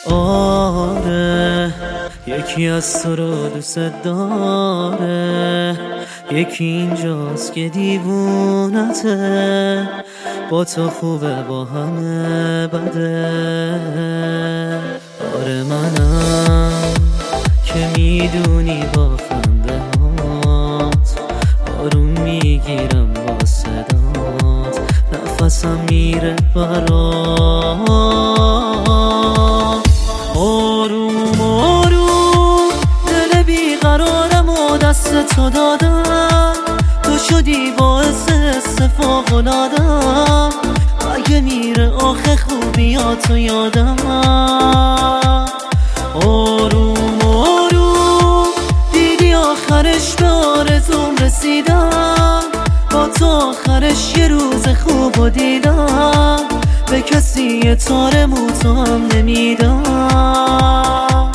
آره یکی از تو رو دوست داره، یکی اینجاست که دیوونته، با تو خوبه با همه بده. آره منم که میدونی با خنده هات آروم میگیرم با صدات، نفسم میره برات. آروم آروم دل بیقرارم و دست تو دادم، تو شدی باعث فوق‌العاده‌ام. اگه میره آخه خوبیاتو یادم. آروم آروم دیدی آخرش به آرزوم رسیدم، با تو آخرش یه روز خوبو دیدم، به کسی یه تار موتو هم نمیدم.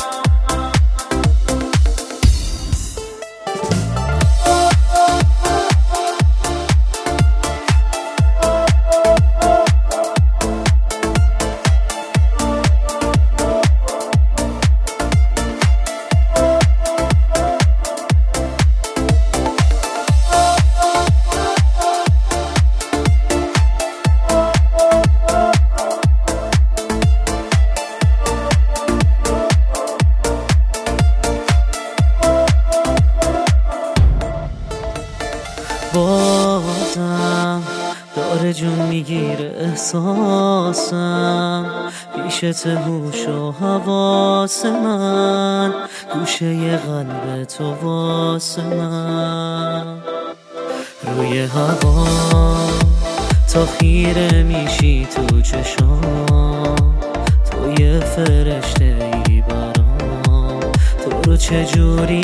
بازم داره جون میگیره احساسم، پیشت هوش و حواس من، گوشه قلب تو واسه من. روی هوا تا خیره میشی تو چشام، تو یه فرشته ای برام، تو رو چجوری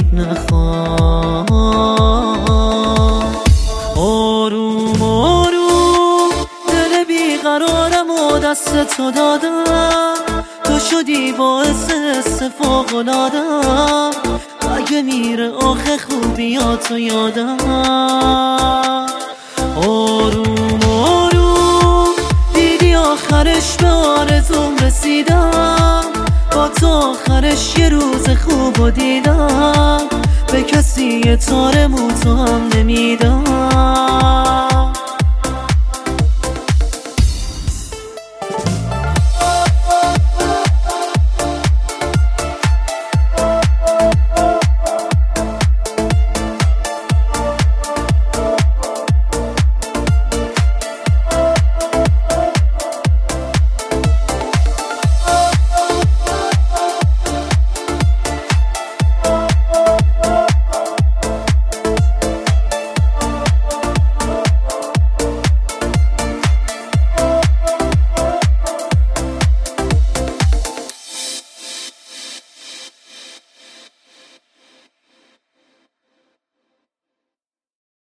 نخوام. آروم آروم دل بیقرارم و دست تو دادم، تو شدی باعث فوق‌العاده‌ام. اگه میره آخه خوبیاتو یادم. آروم آروم دیدی آخرش به آرزوم رسیدم، با تو آخرش یه روز خوبو دیدم، به کسی یه تار موتو هم نمیدم.